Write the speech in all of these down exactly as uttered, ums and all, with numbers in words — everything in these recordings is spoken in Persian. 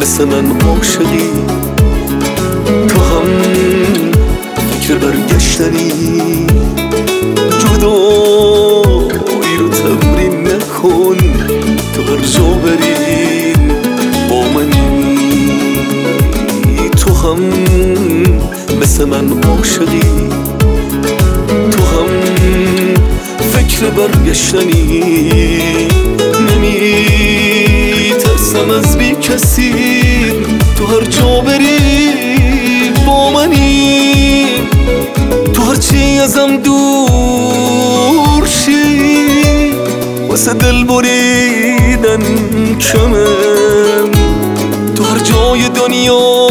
مثل من عاشقی، تو هم فکر برگشتنی. جدایی رو تمرین نکن، تو هر جا بری با منی. تو هم مثل من عاشقی، تو هم فکر برگشتنی. نمی ترسم از بی کسی، تو هر جا بری با منی. تو هرچی ازم دور شی، واسه دل بریدن کمه. تو هر جای دنیا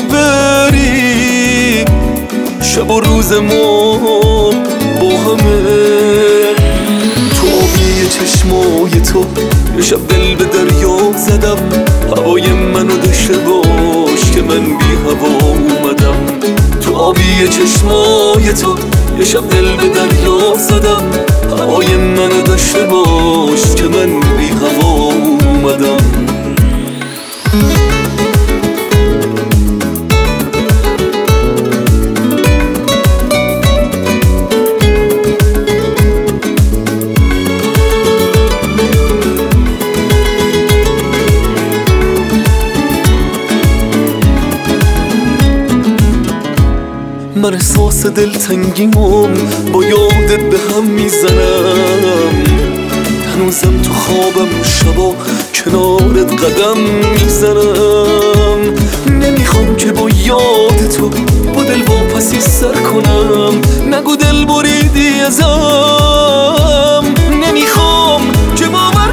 بری، شب و روز ما با همه. تو آبی چشمای تو، یه شب دل به دریا زدم. هوای منو داشته باش که من بی هوا اومدم. تو آبی چشمای تو، یه شب دل به دریا زدم. هوای منو داشته باش که من بی هوا اومدم. من احساس دلتنگیمم با یادت به هم میزنم. هنوزم تو خوابم شبا کنارت قدم میزنم. نمیخوام که با یاد تو با دل واپسی سر کنم. نگو دل بریدی ازم، نمیخوام که باور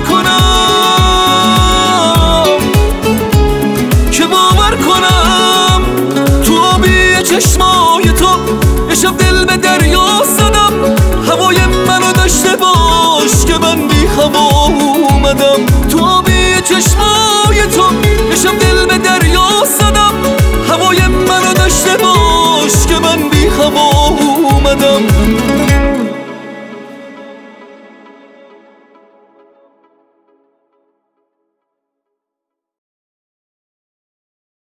کنم، که باور کنم. تو آبی چشمای تو، یه شب دل به دریا زدم. هوای منو داشته باش که من بی هوا اومدم. تو آبی چشمای تو، یه شب دل به دریا زدم. هوای منو داشته باش که من بی هوا اومدم.